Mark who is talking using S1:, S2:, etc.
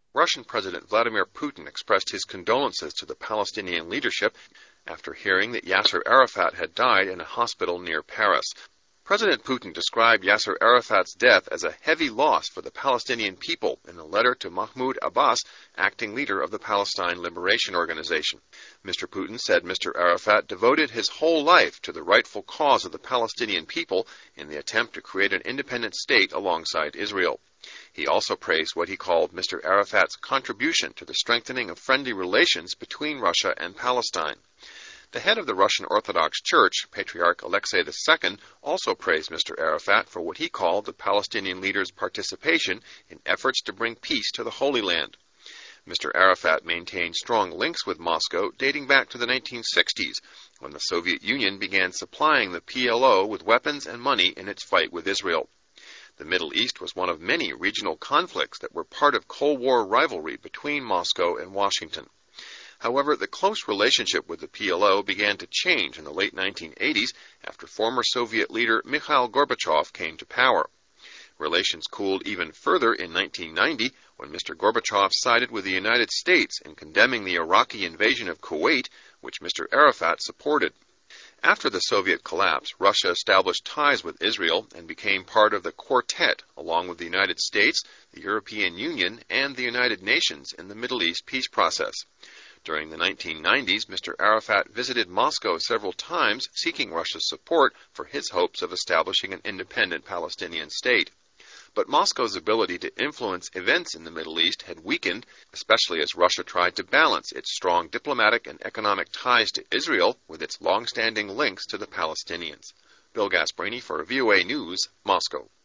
S1: Russian President Vladimir Putin expressed his condolences to the Palestinian leadership after hearing that Yasser Arafat had died in a hospital near Paris. President Putin described Yasser Arafat's death as a heavy loss for the Palestinian people in a letter to Mahmoud Abbas, acting leader of the Palestine Liberation Organization. Mr. Putin said Mr. Arafat devoted his whole life to the rightful cause of the Palestinian people in the attempt to create an independent state alongside Israel. He also praised what he called Mr. Arafat's contribution to the strengthening of friendly relations between Russia and Palestine. The head of the Russian Orthodox Church, Patriarch Alexei II, also praised Mr. Arafat for what he called the Palestinian leader's participation in efforts to bring peace to the Holy Land. Mr. Arafat maintained strong links with Moscow dating back to the 1960s, when the Soviet Union began supplying the PLO with weapons and money in its fight with Israel. The Middle East was one of many regional conflicts that were part of Cold War rivalry between Moscow and Washington. However, the close relationship with the PLO began to change in the late 1980s after former Soviet leader Mikhail Gorbachev came to power. Relations cooled even further in 1990 when Mr. Gorbachev sided with the United States in condemning the Iraqi invasion of Kuwait, which Mr. Arafat supported. After the Soviet collapse, Russia established ties with Israel and became part of the Quartet, along with the United States, the European Union, and the United Nations in the Middle East peace process. During the 1990s, Mr. Arafat visited Moscow several times, seeking Russia's support for his hopes of establishing an independent Palestinian state. But Moscow's ability to influence events in the Middle East had weakened, especially as Russia tried to balance its strong diplomatic and economic ties to Israel with its long-standing links to the Palestinians. Bill Gasparini for VOA News, Moscow.